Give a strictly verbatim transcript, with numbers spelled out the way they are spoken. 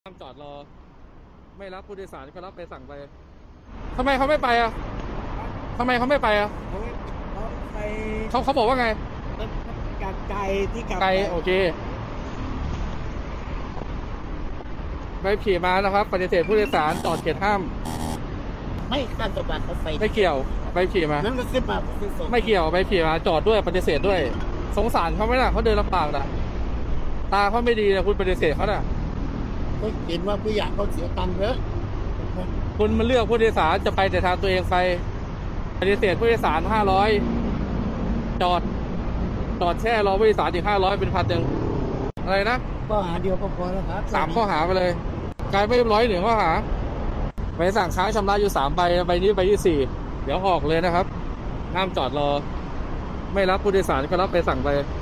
ห้ามจอดรอไม่รับผู้โดยสารก็รับไปสั่งไปทำไมเขาไม่ไปอ่ะทำไมเขาไม่ไปอ่ะเขาเขาไปเขาเขาบอกว่าไงกับไกลที่กลับไกลโอเคไปขี่มานะครับปฏิเสธผู้โดยสารจอดเขตห้ามไม่ข้ามสะพานเขาไฟไม่เกี่ยวไปขี่มานั่นก็ขึ้นมาไม่เกี่ยวไปขี่มาจอดด้วยปฏิเสธด้วยสงสารเขาไหมล่ะเขาเดินลำบากน่ะตาเขาไม่ดีนะคุณปฏิเสธเขาน่ะก็เห็นว่าผู้ใหญ่เขาเสียตังค์เยอะคุณมาเลือกผู้โดยสารจะไปแต่ทางตัวเองไปปฏิเสธผู้โดยสารห้าร้อยจอดจอดแช่รอผู้โดยสารอีกห้าร้อยเป็นพันหนึ่งอะไรนะก็หาเดียวก็พอแล้วครับสามข้อหาไปเลยการไม่เรียบร้อยหนึ่งข้อหาใบสั่งค้างชำระอยู่สามใบใบนี้ใบที่สี่เดี๋ยวออกเลยนะครับห้ามจอดรอไม่รับผู้โดยสารก็รับไปสั่งไป